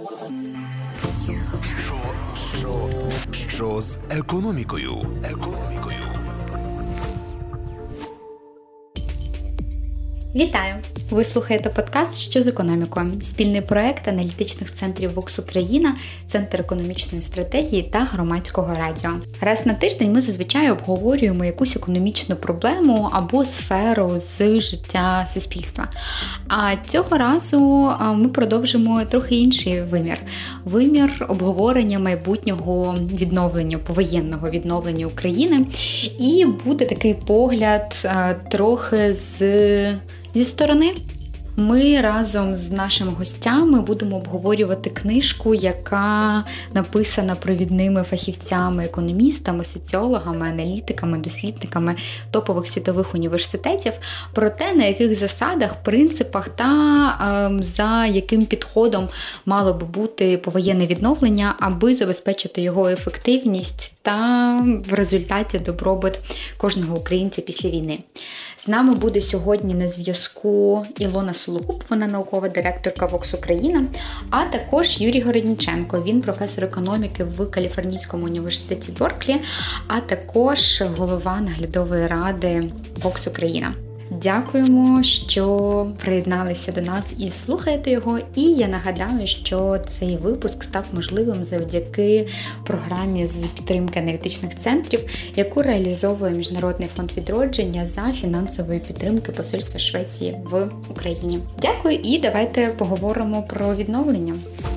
Що з економікою? Вітаю! Ви слухаєте подкаст «Що з економікою?» Спільний проект аналітичних центрів Vox Україна, Центр економічної стратегії та Громадського радіо. Раз на тиждень ми зазвичай обговорюємо якусь економічну проблему або сферу з життя суспільства. А цього разу ми продовжимо трохи інший вимір. Вимір обговорення майбутнього відновлення, повоєнного відновлення України. І буде такий погляд трохи зі сторони. Ми разом з нашими гостями будемо обговорювати книжку, яка написана провідними фахівцями, економістами, соціологами, аналітиками, дослідниками топових світових університетів, про те, на яких засадах, принципах та за яким підходом мало би бути повоєнне відновлення, аби забезпечити його ефективність та в результаті добробут кожного українця після війни. З нами буде сьогодні на зв'язку Ілона Сологуб, вона наукова директорка Vox Україна, а також Юрій Городніченко, він професор економіки в Каліфорнійському університеті Берклі, а також голова наглядової ради Vox Україна. Дякуємо, що приєдналися до нас і слухаєте його. І я нагадаю, що цей випуск став можливим завдяки програмі з підтримки аналітичних центрів, яку реалізовує Міжнародний фонд відродження за фінансової підтримки Посольства Швеції в Україні. Дякую і давайте поговоримо про відновлення.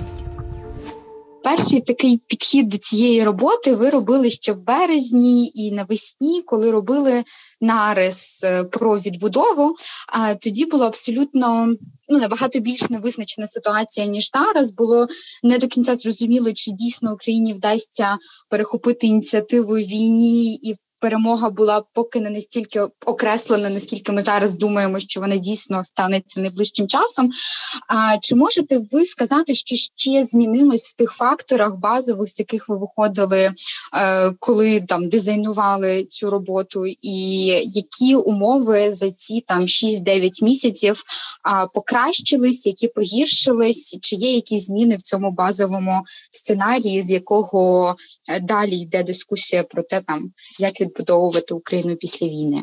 Перший такий підхід до цієї роботи ви робили ще в березні і навесні, коли робили нарис про відбудову. А тоді було абсолютно набагато більш невизначена ситуація, ніж зараз. Було не до кінця зрозуміло, чи дійсно Україні вдасться перехопити ініціативу в війні, і перемога була поки не настільки окреслена, наскільки ми зараз думаємо, що вона дійсно станеться найближчим часом. А чи можете ви сказати, що ще змінилось в тих факторах базових, з яких ви виходили, коли там дизайнували цю роботу, і які умови за ці 6-9 місяців покращились, які погіршились, чи є якісь зміни в цьому базовому сценарії, з якого далі йде дискусія про те, як відбудовувати Україну після війни?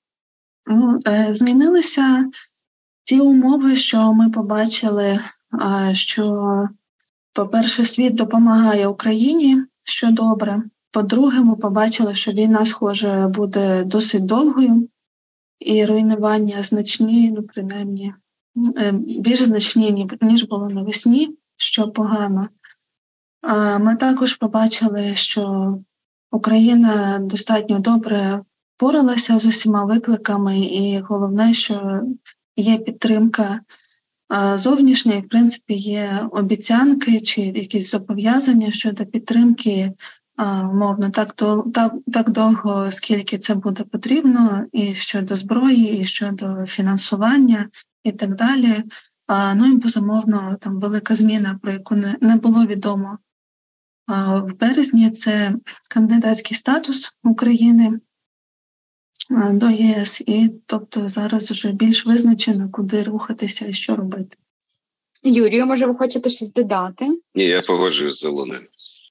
Змінилися ті умови, що ми побачили, що, по-перше, світ допомагає Україні, що добре. По-друге, ми побачили, що війна, схоже, буде досить довгою, і руйнування значні, принаймні, більш значні, ніж було навесні, що погано. Ми також побачили, що Україна достатньо добре впоралася з усіма викликами, і головне, що є підтримка зовнішня, і, в принципі, є обіцянки чи якісь зобов'язання щодо підтримки, умовно, так довго, скільки це буде потрібно, і щодо зброї, і щодо фінансування, і так далі. І, безумовно, велика зміна, про яку не було відомо в березні, це кандидатський статус України до ЄС, і тобто зараз вже більш визначено, куди рухатися і що робити. Юрію, може, ви хочете щось додати? Ні, я погоджуюсь з Ілоною.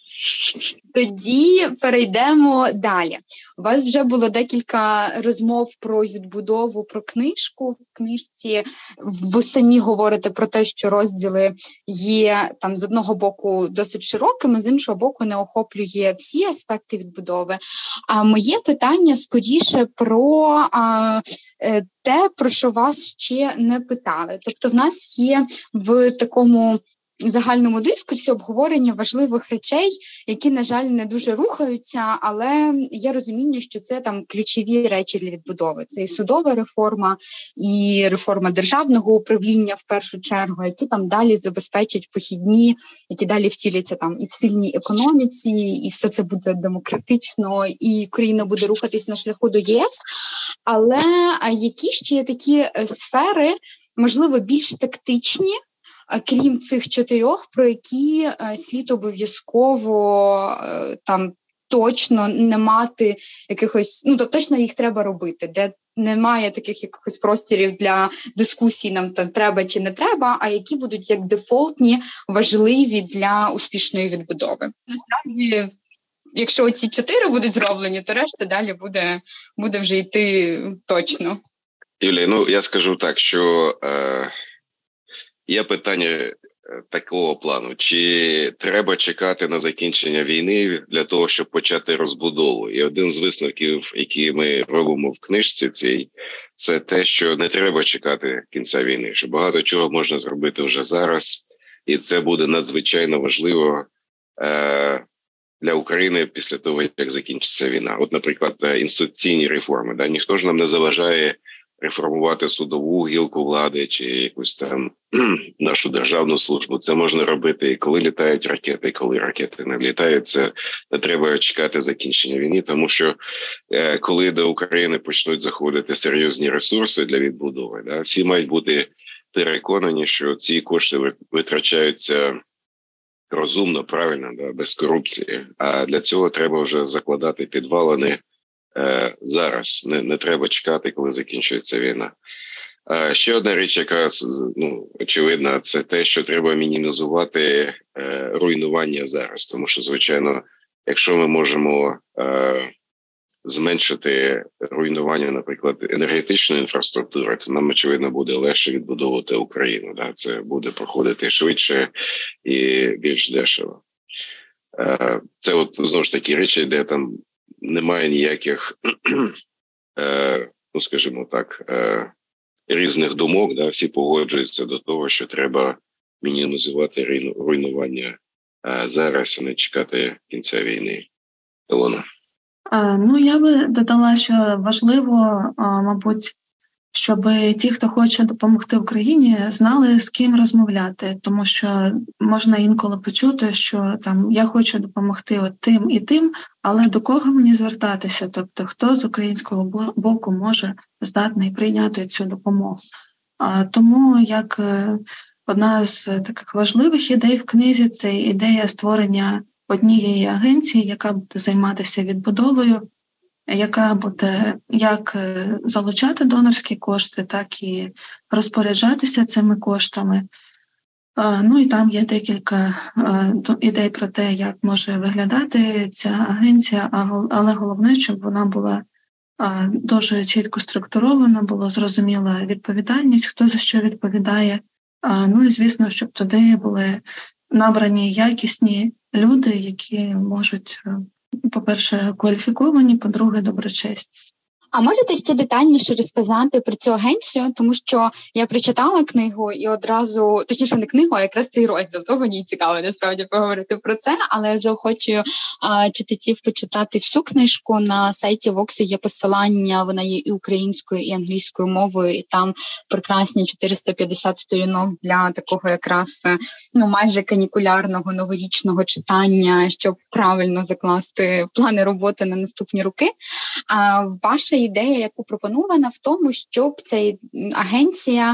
Тоді перейдемо далі. У вас вже було декілька розмов про відбудову, про книжку. В книжці ви самі говорите про те, що розділи є з одного боку досить широкими, з іншого боку не охоплює всі аспекти відбудови. А моє питання скоріше про те, про що вас ще не питали. Тобто в нас є в такому загальному дискурсі обговорення важливих речей, які, на жаль, не дуже рухаються, але є розуміння, що це ключові речі для відбудови. Це і судова реформа, і реформа державного управління в першу чергу, які далі забезпечать похідні, які далі втіляться і в сильній економіці, і все це буде демократично, і Україна буде рухатись на шляху до ЄС. Але які ще є такі сфери, можливо, більш тактичні, крім цих 4, про які слід обов'язково точно не мати якихось, точно їх треба робити, де немає таких якихось просторів для дискусій, нам там треба чи не треба, а які будуть як дефолтні, важливі для успішної відбудови. Насправді, якщо ці 4 будуть зроблені, то решта далі буде вже йти точно. Юлія, я скажу так, що є питання такого плану. Чи треба чекати на закінчення війни для того, щоб почати розбудову? І один з висновків, які ми робимо в книжці цій, це те, що не треба чекати кінця війни, що багато чого можна зробити вже зараз, і це буде надзвичайно важливо для України після того, як закінчиться війна. От, наприклад, інституційні реформи. Да? Ніхто ж нам не заважає реформувати судову гілку влади чи якусь там нашу державну службу. Це можна робити і коли літають ракети, і коли ракети не літають. Це не треба чекати закінчення війни, тому що коли до України почнуть заходити серйозні ресурси для відбудови, да, всі мають бути переконані, що ці кошти витрачаються розумно, правильно, да, без корупції. А для цього треба вже закладати підвалини зараз. Не треба чекати, коли закінчується війна. Ще одна річ, яка очевидна, це те, що треба мінімізувати руйнування зараз. Тому що, звичайно, якщо ми можемо зменшити руйнування, наприклад, енергетичної інфраструктури, то нам, очевидно, буде легше відбудовувати Україну. Да? Це буде проходити швидше і більш дешево. Це от, знову ж таки, речі, де там немає ніяких, скажімо так, різних думок, да? Всі погоджуються до того, що треба мінімізувати руйнування зараз, а не чекати кінця війни. Ілона. Я би додала, що важливо, мабуть, щоб ті, хто хоче допомогти Україні, знали, з ким розмовляти, тому що можна інколи почути, що там я хочу допомогти от тим і тим, але до кого мені звертатися? Тобто, хто з українського боку може здатний прийняти цю допомогу? Тому як одна з таких важливих ідей в книзі – це ідея створення однієї агенції, яка буде займатися відбудовою, яка буде як залучати донорські кошти, так і розпоряджатися цими коштами. І там є декілька ідей про те, як може виглядати ця агенція, але головне, щоб вона була дуже чітко структурована, була зрозуміла відповідальність, хто за що відповідає. І, звісно, щоб туди були набрані якісні люди, які можуть, по-перше, кваліфіковані, по-друге, доброчесні. А можете ще детальніше розказати про цю агенцію? Тому що я прочитала книгу і одразу, точніше не книгу, а якраз цей розділ, того мені цікаво насправді поговорити про це, але я заохочую читачів почитати всю книжку. На сайті Воксу є посилання, вона є і українською, і англійською мовою, і там прекрасні 450 сторінок для такого якраз майже канікулярного новорічного читання, щоб правильно закласти плани роботи на наступні роки. А ваша ідея, яку пропонована, в тому, щоб ця агенція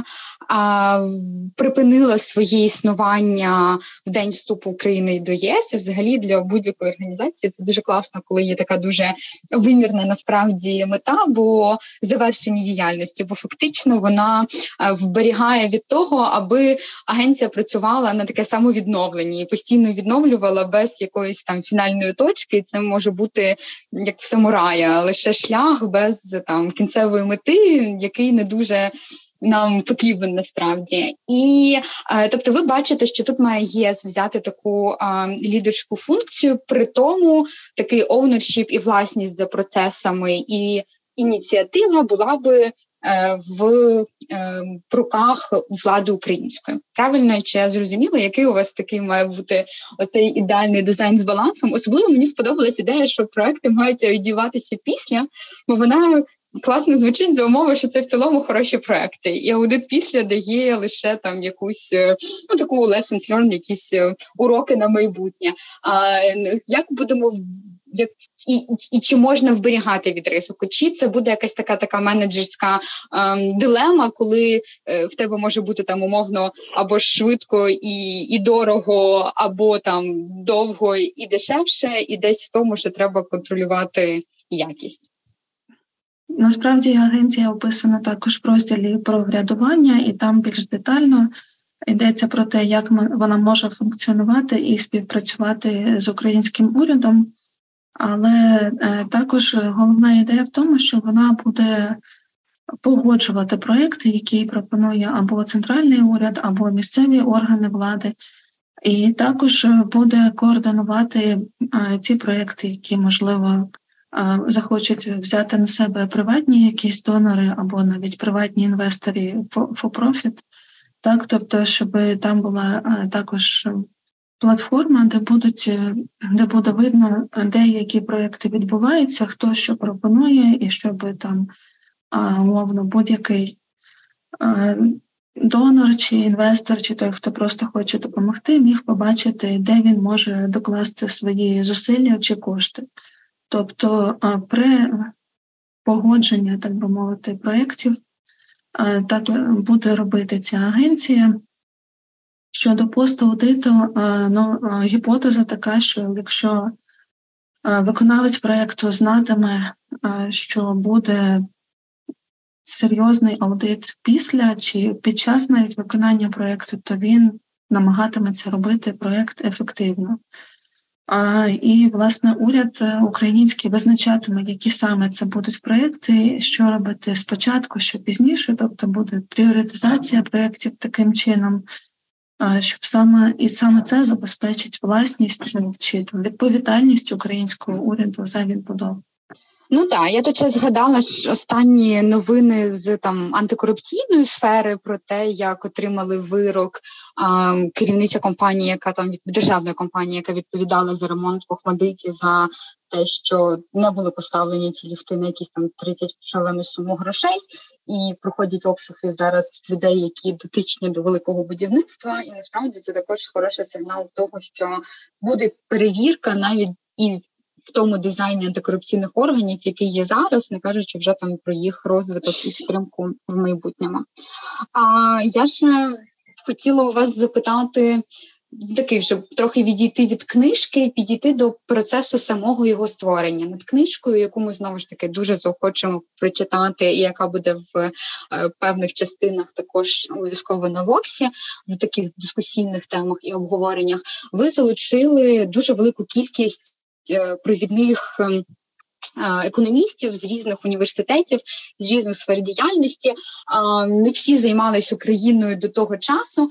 припинила своє існування в день вступу України до ЄС. І взагалі для будь-якої організації це дуже класно, коли є така дуже вимірна насправді мета, бо завершення діяльності, бо фактично вона вберігає від того, аби агенція працювала на таке самовідновлення і постійно відновлювала без якоїсь там фінальної точки. Це може бути як в самурая, лише шлях без там кінцевої мети, який не дуже нам потрібен насправді. І, тобто, ви бачите, що тут має ЄС взяти таку лідерську функцію, при тому такий ownership і власність за процесами, і ініціатива була би в руках влади української. Правильно, чи я зрозуміла, який у вас такий має бути оцей ідеальний дизайн з балансом? Особливо мені сподобалась ідея, що проекти мають аудіюватися після, бо вона класно звучить за умови, що це в цілому хороші проекти. І аудит після дає лише там якусь таку lessons learned, якісь уроки на майбутнє. Як будемо і чи можна вберігати від ризику? Чи це буде якась така менеджерська дилема, коли в тебе може бути там умовно або швидко і дорого, або там довго і дешевше, і десь в тому, що треба контролювати якість? Насправді агенція описана також в розділі про врядування, і там більш детально йдеться про те, як вона може функціонувати і співпрацювати з українським урядом. Але також головна ідея в тому, що вона буде погоджувати проекти, які пропонує або центральний уряд, або місцеві органи влади, і також буде координувати ті проекти, які, можливо, захочуть взяти на себе приватні якісь донори або навіть приватні інвестори for profit. Так, тобто, щоб там була також платформа, де буде видно, де які проекти відбуваються, хто що пропонує, і щоб там умовно будь-який донор чи інвестор, чи той, хто просто хоче допомогти, міг побачити, де він може докласти свої зусилля чи кошти. Тобто при погодженні, так би мовити, проєктів так буде робити ця агенція. Щодо пост-аудиту, гіпотеза така, що якщо виконавець проєкту знатиме, що буде серйозний аудит після чи під час навіть виконання проєкту, то він намагатиметься робити проєкт ефективно. І, власне, уряд український визначатиме, які саме це будуть проєкти, що робити спочатку, що пізніше, тобто буде пріоритизація проєктів таким чином, щоб саме це забезпечить власність чи відповідальність українського уряду за відбудову. Ну так, я тут ще згадала ж останні новини з антикорупційної сфери про те, як отримали вирок керівниця компанії, яка державної компанії, яка відповідала за ремонт в Охмадиті, за те, що не були поставлені ці ліфти на якісь 30 шалену суму грошей, і проходять обшуки зараз людей, які дотичні до великого будівництва, і насправді це також хороший сигнал того, що буде перевірка навіть і в тому дизайні антикорупційних органів, який є зараз, не кажучи вже про їх розвиток і підтримку в майбутньому. Я ще хотіла у вас запитати, щоб трохи відійти від книжки, підійти до процесу самого його створення. Над книжкою, яку ми, знову ж таки, дуже захочемо прочитати, і яка буде в певних частинах також обов'язково на Воксі, в таких дискусійних темах і обговореннях, ви залучили дуже велику кількість провідних економістів з різних університетів, з різних сфер діяльності. Не всі займалися Україною до того часу.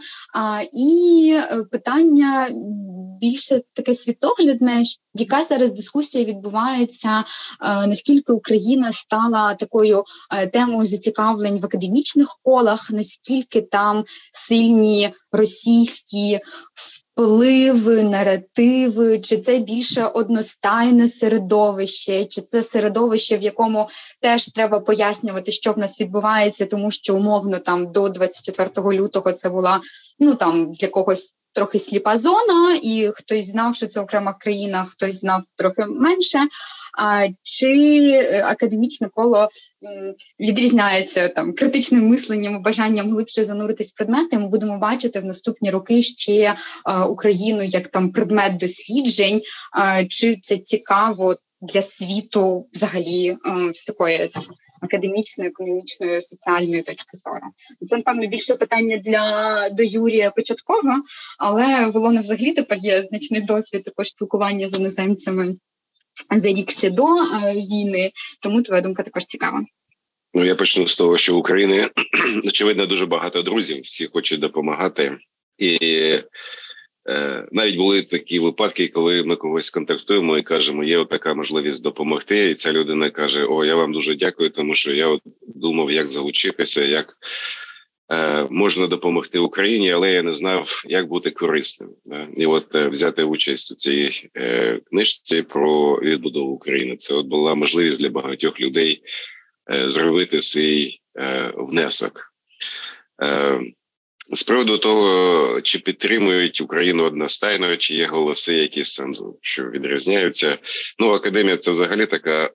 І питання більше таке світоглядне, яка зараз дискусія відбувається, наскільки Україна стала такою темою зацікавлень в академічних колах, наскільки там сильні російські впливи, наративи, чи це більше одностайне середовище, чи це середовище, в якому теж треба пояснювати, що в нас відбувається, тому що умовно до 24 лютого це була для когось трохи сліпа зона, і хтось знав, що це окрема країна, хтось знав трохи менше. Чи академічне коло відрізняється критичним мисленням, бажанням глибше зануритись в предмети? Ми будемо бачити в наступні роки ще Україну як предмет досліджень. Чи це цікаво для світу взагалі з такої академічної, економічної, соціальної точки зору? Це, напевно, більше питання до Юрія Початкова, але в Ілони взагалі тепер є значний досвід також спілкування з іноземцями за рік ще до війни, тому твоя думка також цікава. Я почну з того, що в Україні, очевидно, дуже багато друзів, всі хочуть допомагати. І навіть були такі випадки, коли ми когось контактуємо і кажемо, є така можливість допомогти, і ця людина каже, я вам дуже дякую, тому що я думав, як залучитися, як можна допомогти Україні, але я не знав, як бути корисним. І взяти участь у цій книжці про відбудову України. Це була можливість для багатьох людей зробити свій внесок. З приводу того, чи підтримують Україну одностайно, чи є голоси якісь що відрізняються. Академія – це взагалі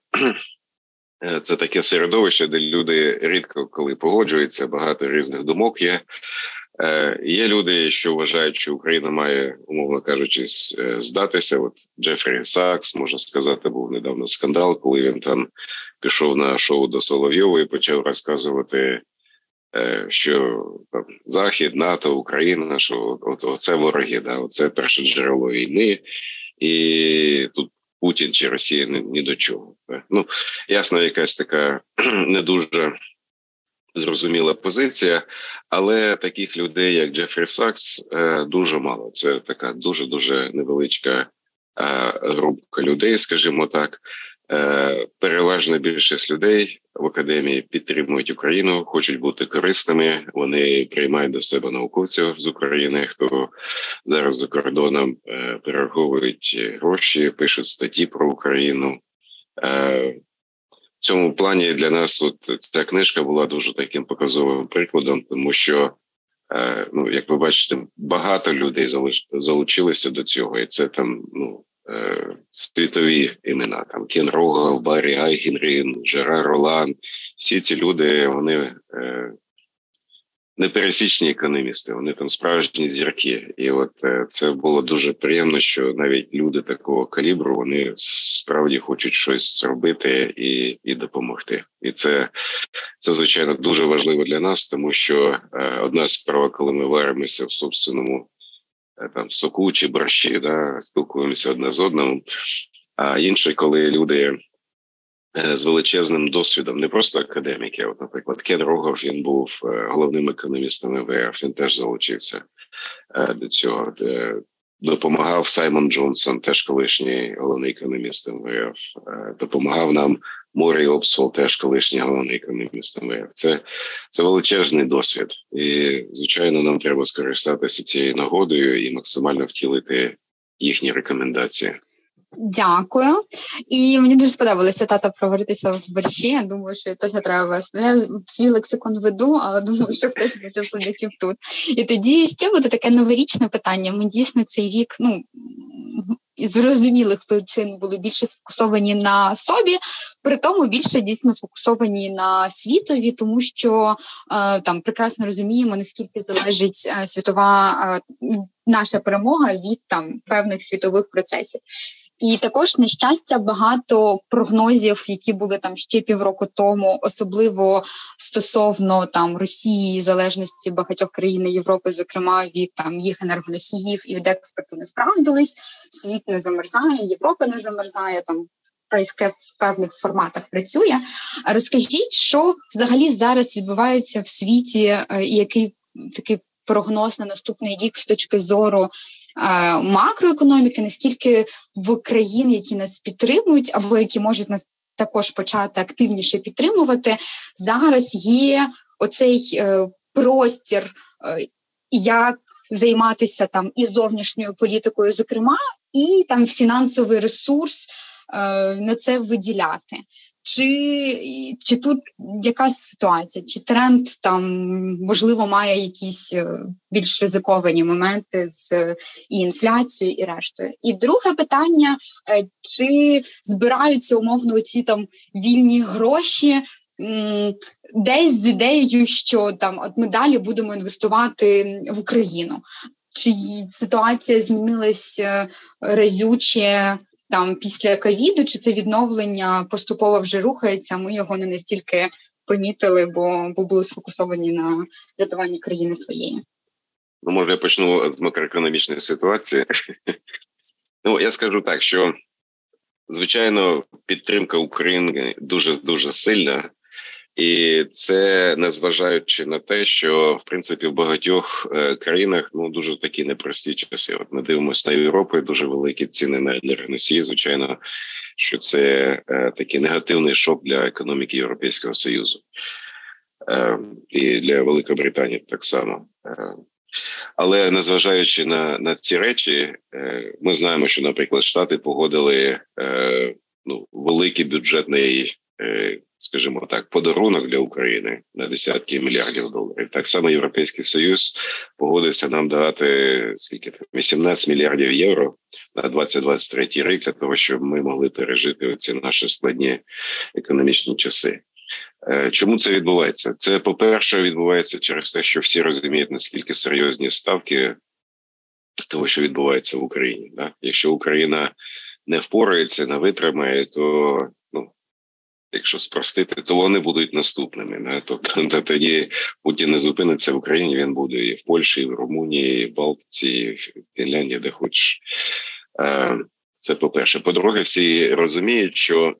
це таке середовище, де люди рідко коли погоджуються, багато різних думок є. Є люди, що вважають, що Україна має, умовно кажучи, здатися. От Джефрі Сакс, можна сказати, був недавно скандал, коли він там пішов на шоу до Соловйова і почав розказувати, що там Захід, НАТО, Україна, що оце вороги, да, оце перше джерело війни, і тут Путін чи Росія ні до чого. Ну, ясно, якась така не дуже зрозуміла позиція, але таких людей, як Джефрі Сакс, дуже мало. Це така дуже-дуже невеличка група людей, скажімо так. Переважна більшість людей в академії підтримують Україну, хочуть бути корисними, вони приймають до себе науковців з України, хто зараз за кордоном перераховують гроші, пишуть статті про Україну. В цьому плані для нас ця книжка була дуже таким показовим прикладом, тому що, як ви бачите, багато людей залучилися до цього, і це там, світові імена, там Кен Рогал, Баррі Айгенрін, Жерар Ролан. Всі ці люди, вони непересічні економісти, вони там справжні зірки. І це було дуже приємно, що навіть люди такого калібру, вони справді хочуть щось зробити і допомогти. І це, звичайно, дуже важливо для нас, тому що одна справа, коли ми варимося в собственному там соку чи борщі, да, спілкуємося одне з одним, а інше, коли люди з величезним досвідом, не просто академіки. От, наприклад, Кен Рогов, він був головним економістом МВФ, він теж залучився до цього. Допомагав Саймон Джонсон, теж колишній головний економіст МВФ. Допомагав нам Морі Обсвол, теж колишній головний економіст МВФ. Це величезний досвід. І, звичайно, нам треба скористатися цією нагодою і максимально втілити їхні рекомендації. Дякую. І мені дуже сподобалося тата проваритися в борщі. Я думаю, що точно треба вести. Я свій лексикон веду, але думаю, що хтось буде глядачів тут. І тоді ще буде таке новорічне питання. Ми дійсно цей рік, із зрозумілих причин були більше сфокусовані на собі, при тому більше дійсно сфокусовані на світові, тому що там прекрасно розуміємо, наскільки залежить світова наша перемога від там певних світових процесів. І також, на щастя, багато прогнозів, які були там ще півроку тому, особливо стосовно там Росії, залежності багатьох країн Європи, зокрема від там їх енергоносіїв і від експорту, не справдились. Світ не замерзає, Європа не замерзає, там прайське в певних форматах працює. Розкажіть, що взагалі зараз відбувається в світі, і який такий прогноз на наступний рік з точки зору макроекономіки, наскільки в країн, які нас підтримують, або які можуть нас також почати активніше підтримувати, зараз є оцей простір, як займатися там і зовнішньою політикою, зокрема, і там фінансовий ресурс на це виділяти. Чи тут якась ситуація, чи тренд там, можливо, має якісь більш ризиковані моменти з і інфляцією, і рештою? І друге питання, чи збираються умовно ці там вільні гроші десь з ідеєю, що там от ми далі будемо інвестувати в Україну? Чи ситуація змінилась разюче там після ковіду, чи це відновлення поступово вже рухається, ми його не настільки помітили, бо були сфокусовані на рятуванні країни своєї? Може, я почну з макроекономічної ситуації. Я скажу так, що, звичайно, підтримка України дуже сильна. І це незважаючи на те, що, в принципі, в багатьох країнах дуже такі непрості часи. От ми дивимося на Європу, дуже великі ціни на енергоносії. Звичайно, що це такий негативний шок для економіки Європейського Союзу. І для Великобританії так само. Але незважаючи на ці речі, ми знаємо, що, наприклад, Штати погодили великий бюджетний, скажімо так, подарунок для України на десятки мільярдів доларів. Так само Європейський Союз погодився нам дати 18 мільярдів євро на 2023 рік для того, щоб ми могли пережити ці наші складні економічні часи. Чому це відбувається? Це, по-перше, відбувається через те, що всі розуміють, наскільки серйозні ставки того, що відбувається в Україні. Да? Якщо Україна не впорається, не витримає, то, якщо спростити, то вони будуть наступними. Да? Тобто тоді Путін не зупиниться в Україні, він буде і в Польщі, і в Румунії, і в Балтиці, і в Фінляндії, де хочеш. Це по-перше. По-друге, всі розуміють, що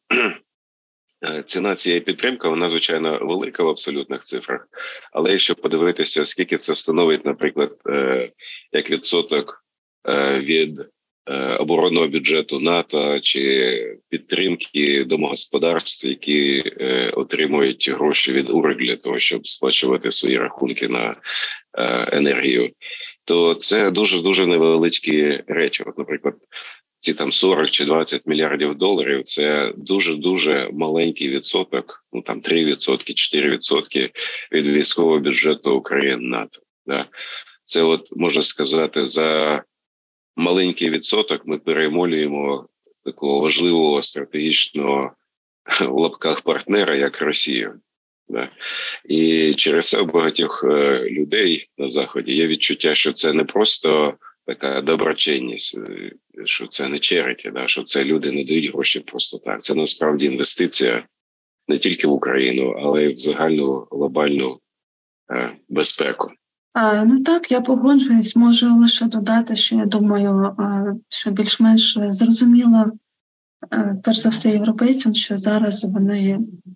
ціна цієї підтримки, вона, звичайно, велика в абсолютних цифрах, але якщо подивитися, скільки це становить, наприклад, як відсоток від оборонного бюджету НАТО чи підтримки домогосподарств, які отримують гроші від УР для того, щоб сплачувати свої рахунки на енергію, то це дуже-дуже невеличкі речі. От, наприклад, ці там 40 чи 20 мільярдів доларів – це дуже-дуже маленький відсоток, 3%, 4% від військового бюджету України НАТО. Да? Це, от, можна сказати, за маленький відсоток ми перемолюємо такого важливого стратегічного в лапках партнера, як Росію. Да? І через це у багатьох людей на Заході є відчуття, що це не просто така доброчинність, що це не черіті, да? Що це люди не дають гроші просто так. Це насправді інвестиція не тільки в Україну, але й в загальну глобальну безпеку. Так, я погоджуюсь. Можу лише додати, що я думаю, що більш-менш зрозуміло, перш за все, європейцям, що зараз вони,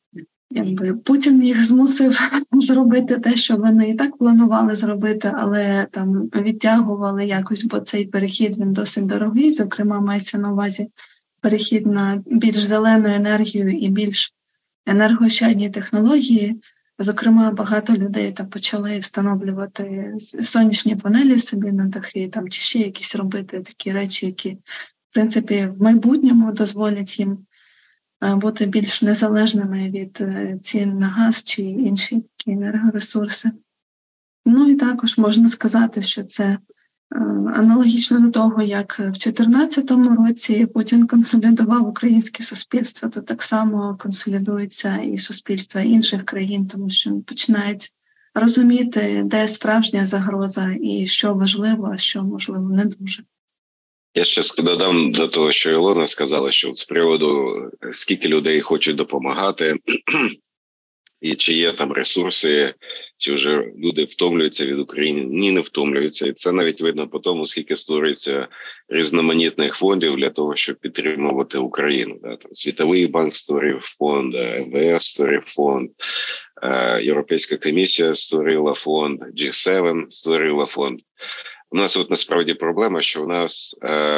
Путін їх змусив зробити те, що вони і так планували зробити, але там відтягували якось, бо цей перехід, він досить дорогий. Зокрема, мається на увазі перехід на більш зелену енергію і більш енергоощадні технології. Зокрема, багато людей там почали встановлювати сонячні панелі собі на дахи, там, чи ще якісь робити такі речі, які, в принципі, в майбутньому дозволять їм бути більш незалежними від цін на газ чи інші такі енергоресурси. І також можна сказати, що це аналогічно до того, як в 2014 році Путін консолідував українське суспільство, то так само консолідується і суспільства інших країн, тому що починають розуміти, де справжня загроза і що важливо, а що, можливо, не дуже. Я ще додам до того, що Ілона сказала, що з приводу, скільки людей хочуть допомагати, і чи є там ресурси, чи вже люди втомлюються від України. Ні, не втомлюються. І це навіть видно по тому, скільки створюється різноманітних фондів для того, щоб підтримувати Україну. Да? Там Світовий банк створив фонд, МВФ створив фонд, Європейська комісія створила фонд, G7 створила фонд. У нас от насправді проблема, що у нас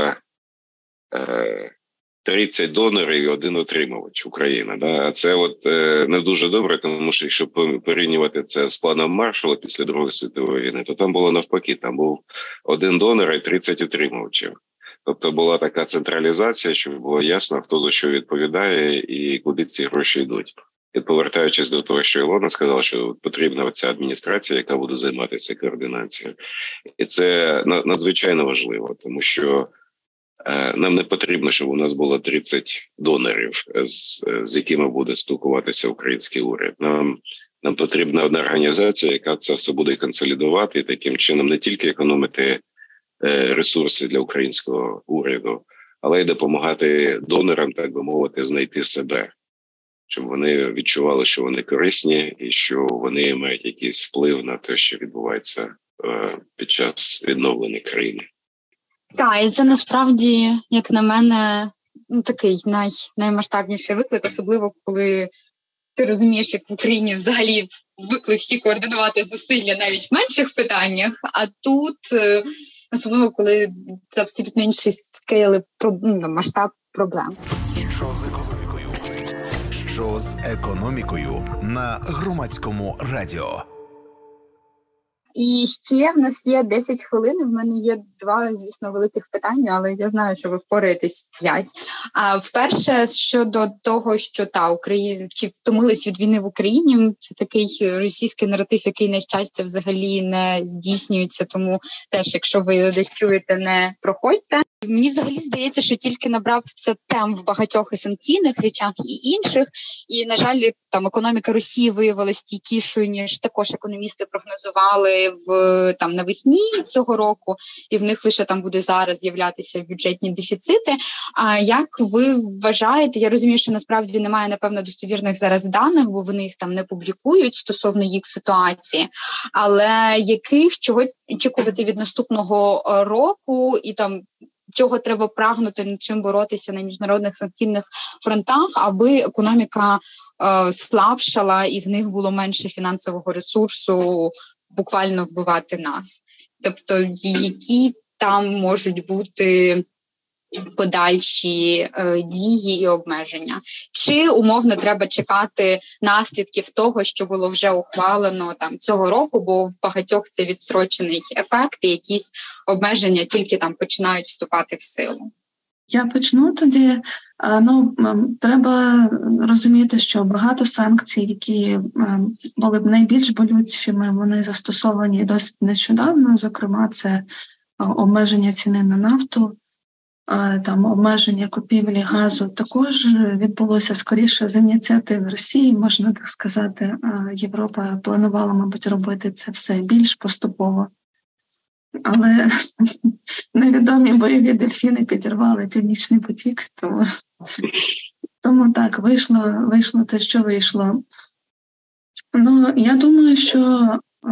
30 донорів і 1 отримувач Україна. Да? А це от не дуже добре, тому що якщо порівнювати це з планом Маршалла після Другої світової війни, то там було навпаки, там був 1 донор і 30 отримувачів. Тобто була така централізація, щоб було ясно, хто за що відповідає і куди ці гроші йдуть. І повертаючись до того, що Ілона сказала, що потрібна оця адміністрація, яка буде займатися координацією. І це надзвичайно важливо, тому що нам не потрібно, щоб у нас було 30 донорів, з якими буде спілкуватися український уряд. Нам потрібна одна організація, яка це все буде консолідувати і таким чином не тільки економити ресурси для українського уряду, але й допомагати донорам, так би мовити, знайти себе. Щоб вони відчували, що вони корисні і що вони мають якийсь вплив на те, що відбувається під час відновлення країни. Так, і це насправді, як на мене, такий наймасштабніший виклик, особливо коли ти розумієш, як в Україні взагалі звикли всі координувати зусилля навіть в менших питаннях, а тут, особливо коли це абсолютно інший скейл, масштаб проблем. Що з економікою? Що з економікою на Громадському радіо? І ще в нас є 10 хвилин, в мене є 2, звісно, великих питання, але я знаю, що ви впораєтесь в 5. А вперше, щодо того, що Україна чи втомились від війни в Україні, це такий російський наратив, який, на щастя, взагалі не здійснюється, тому теж, якщо ви десь чуєте, не проходьте. Мені взагалі здається, що тільки набрав це тем в багатьох і санкційних речах і інших. І, на жаль, там економіка Росії виявилася стійкішою, ніж також економісти прогнозували навесні цього року, і в них лише там буде зараз з'являтися бюджетні дефіцити. А як ви вважаєте, я розумію, що насправді немає, напевно, достовірних зараз даних, бо вони їх там не публікують стосовно їх ситуації, але чого очікувати від наступного року і там чого треба прагнути, над чим боротися на міжнародних санкційних фронтах, аби економіка слабшала і в них було менше фінансового ресурсу буквально вбивати нас. Тобто, які там можуть бути подальші дії і обмеження? Чи умовно треба чекати наслідків того, що було вже ухвалено там цього року, бо в багатьох це відстрочений ефект і якісь обмеження тільки там починають вступати в силу? Я почну тоді. Треба розуміти, що багато санкцій, які були б найбільш болючими, вони застосовані досить нещодавно. Зокрема, це обмеження ціни на нафту, там обмеження купівлі газу також відбулося скоріше з ініціативи Росії, можна так сказати. Європа планувала, мабуть, робити це все більш поступово. Але невідомі бойові дельфіни підірвали Північний потік, тому так, вийшло те, що вийшло. Я думаю, що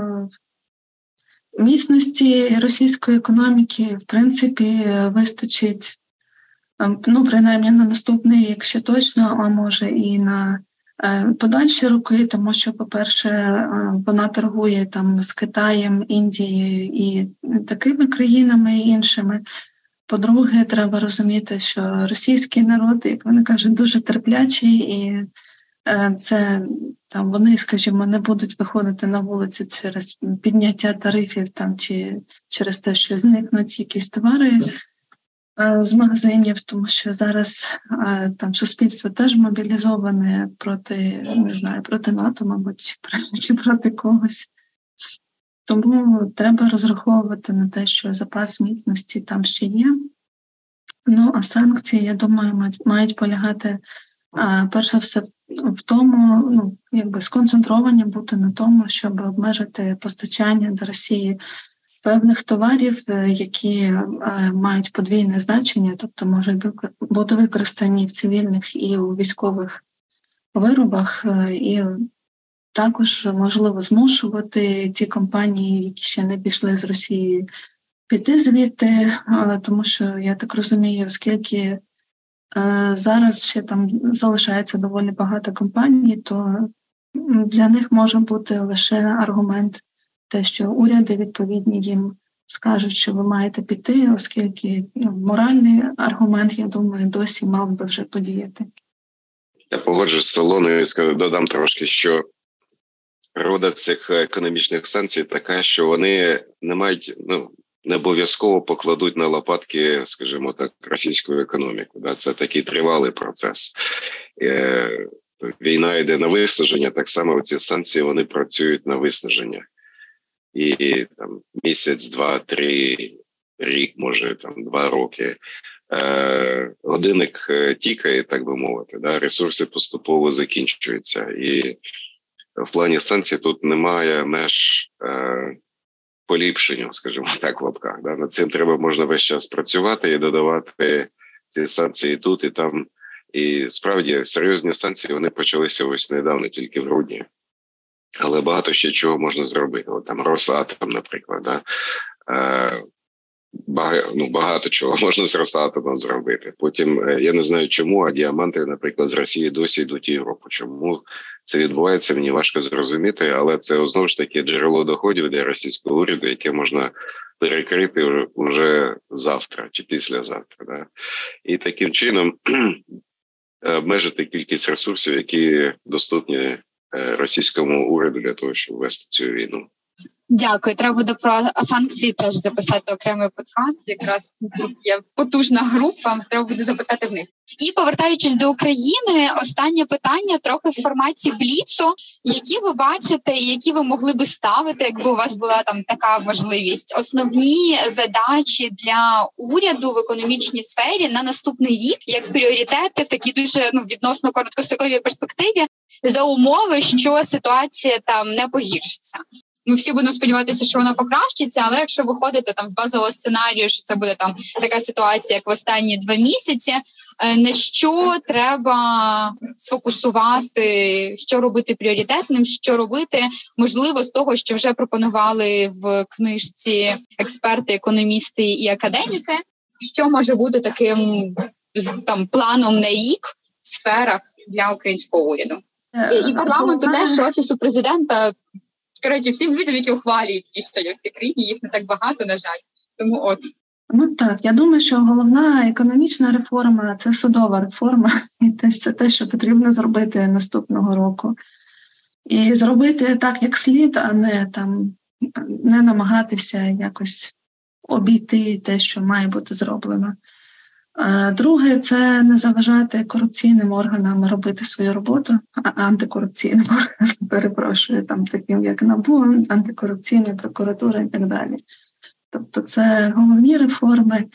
міцності російської економіки, в принципі, вистачить, принаймні на наступний рік ще точно, а може і на подальші роки, тому що, по-перше, вона торгує там з Китаєм, Індією і такими країнами і іншими. По-друге, треба розуміти, що російський народ, як вони кажуть, дуже терплячий, і це там вони, скажімо, не будуть виходити на вулиці через підняття тарифів там чи через те, що зникнуть якісь товари з магазинів, тому що зараз там суспільство теж мобілізоване проти НАТО, мабуть, чи проти когось. Тому треба розраховувати на те, що запас міцності там ще є. А санкції, я думаю, мають полягати перш за все в тому, сконцентровані бути на тому, щоб обмежити постачання до Росії певних товарів, які мають подвійне значення, тобто можуть бути використані в цивільних і у військових виробах, і також можливо змушувати ті компанії, які ще не пішли з Росії, піти звідти, тому що, я так розумію, оскільки зараз ще там залишається доволі багато компаній, то для них може бути лише аргумент те, що уряди відповідні їм скажуть, що ви маєте піти, оскільки моральний аргумент, я думаю, досі мав би вже подіяти. Я погоджуюсь з Солоною і додам трошки, що природа цих економічних санкцій така, що вони не мають, не обов'язково покладуть на лопатки, скажімо так, російську економіку. Це такий тривалий процес. Війна йде на виснаження, так само ці санкції, вони працюють на виснаження. І там місяць, 2-3, рік, може там 2 роки. Годинник тікає, так би мовити, ресурси поступово закінчуються. І в плані санкцій тут немає меж поліпшенню, скажімо так, в лапках. Над цим можна весь час працювати і додавати ці санкції тут і там. І справді серйозні санкції, вони почалися ось недавно, тільки в грудні. Але багато ще чого можна зробити. Там Росатом, наприклад. Багато чого можна з Росатомом зробити. Потім, я не знаю чому, а діаманти, наприклад, з Росії досі йдуть в Європу. Чому це відбувається, мені важко зрозуміти, але це, знову ж таки, джерело доходів для російського уряду, яке можна перекрити вже завтра чи післязавтра. І таким чином обмежити кількість ресурсів, які доступні російському уряду для того, щоб вести цю війну. Дякую. Треба буде про санкції теж записати окремий подкаст. Якраз є потужна група, треба буде запитати в них. І повертаючись до України, останнє питання трохи в форматі бліцу. Які ви бачите і які ви могли би ставити, якби у вас була там така можливість? Основні задачі для уряду в економічній сфері на наступний рік, як пріоритети в такій дуже відносно короткостроковій перспективі, за умови, що ситуація там не погіршиться. Ми всі будемо сподіватися, що вона покращиться, але якщо виходити там з базового сценарію, що це буде там така ситуація, як в останні 2 місяці, на що треба сфокусувати, що робити пріоритетним, що робити, можливо, з того, що вже пропонували в книжці експерти, економісти і академіки, що може бути таким там планом на рік в сферах для українського уряду. І парламенту теж, Офісу президента. Коротше, всім людям, які ухвалюють рішення в цій країні, їх не так багато, на жаль. Тому от. Так, я думаю, що головна економічна реформа – це судова реформа. І це те, що потрібно зробити наступного року. І зробити так, як слід, а не намагатися якось обійти те, що має бути зроблено. Друге, це не заважати корупційним органам робити свою роботу, антикорупційним органам, перепрошую, там таким як НАБУ, антикорупційна прокуратура і так далі. Тобто це головні реформи.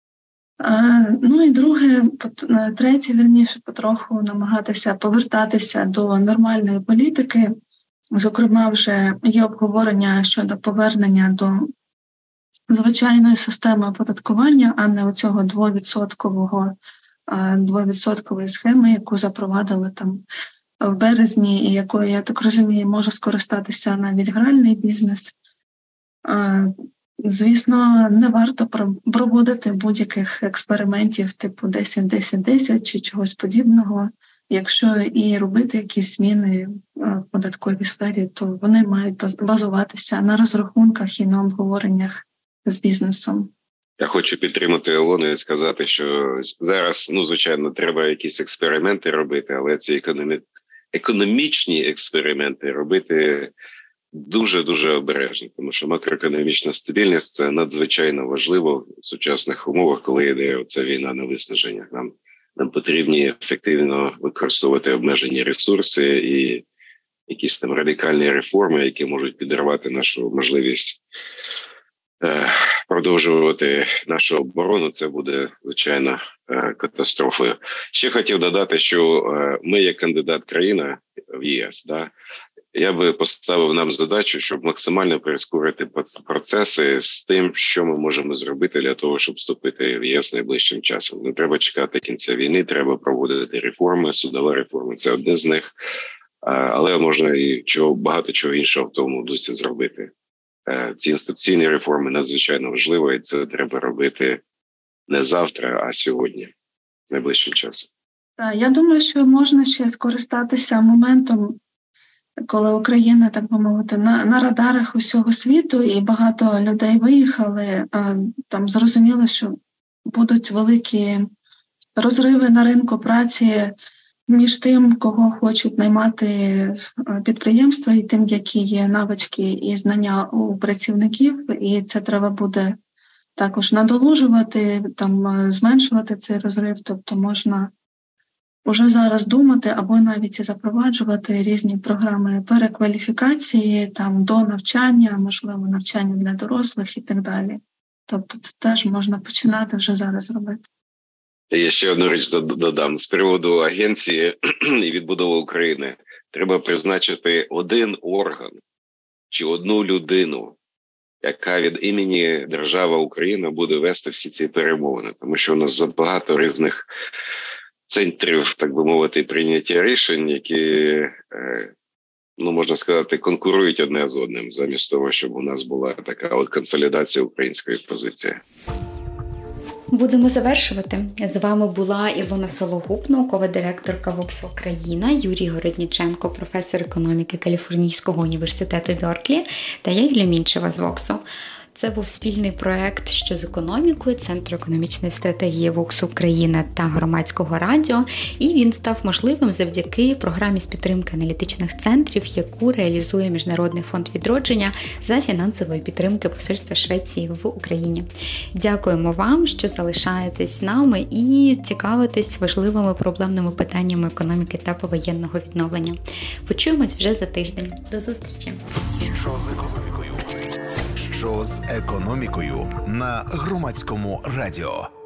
І третє, потроху намагатися повертатися до нормальної політики. Зокрема, вже є обговорення щодо повернення до звичайної системи оподаткування, а не оцього 2% схеми, яку запровадили там в березні, і якою, я так розумію, може скористатися навіть гральний бізнес. Звісно, не варто проводити будь-яких експериментів типу 10-10-10 чи чогось подібного. Якщо і робити якісь зміни в податковій сфері, то вони мають базуватися на розрахунках і на обговореннях з бізнесом. Я хочу підтримати Ілону і сказати, що зараз, звичайно, треба якісь експерименти робити, але ці економічні експерименти робити дуже-дуже обережно, тому що макроекономічна стабільність – це надзвичайно важливо в сучасних умовах, коли йде оця війна на виснаження. Нам потрібні ефективно використовувати обмежені ресурси і якісь там радикальні реформи, які можуть підривати нашу можливість продовжувати нашу оборону. Це буде, звичайно, катастрофою. Ще хотів додати, що ми, як кандидат-країна в ЄС, я би поставив нам задачу, щоб максимально прискорити процеси з тим, що ми можемо зробити для того, щоб вступити в ЄС найближчим часом. Не треба чекати кінця війни, треба проводити реформи, судова реформа – це одне з них, але можна і багато чого іншого в тому дусі зробити. Ці інституційні реформи надзвичайно важливі, і це треба робити не завтра, а сьогодні, найближчим часом. Так, я думаю, що можна ще скористатися моментом, коли Україна, так би мовити, на радарах усього світу, і багато людей виїхали, там зрозуміло, що будуть великі розриви на ринку праці між тим, кого хочуть наймати підприємства, і тим, які є навички і знання у працівників, і це треба буде також надолужувати, зменшувати цей розрив, тобто можна уже зараз думати або навіть і запроваджувати різні програми перекваліфікації, до навчання, можливо, навчання для дорослих і так далі. Тобто це теж можна починати вже зараз робити. Я ще одну річ додам. З приводу агенції і відбудови України треба призначити один орган чи одну людину, яка від імені держави Україна буде вести всі ці перемовини. Тому що у нас забагато різних центрів, так би мовити, прийняття рішень, які, можна сказати, конкурують одне з одним, замість того, щоб у нас була така консолідація української позиції. Будемо завершувати. З вами була Ілона Сологуб, наукова директорка Воксу Україна, Юрій Городніченко, професор економіки Каліфорнійського університету Берклі, та я, Юлія Мінчева з Воксу. Це був спільний проект «Що з економікою» Центру економічної стратегії ВОКС Україна та Громадського радіо. І він став можливим завдяки програмі з підтримки аналітичних центрів, яку реалізує Міжнародний фонд відродження за фінансової підтримки Посольства Швеції в Україні. Дякуємо вам, що залишаєтесь з нами і цікавитесь важливими проблемними питаннями економіки та повоєнного відновлення. Почуємось вже за тиждень. До зустрічі. Що з економікою? Що з економікою на Громадському радіо?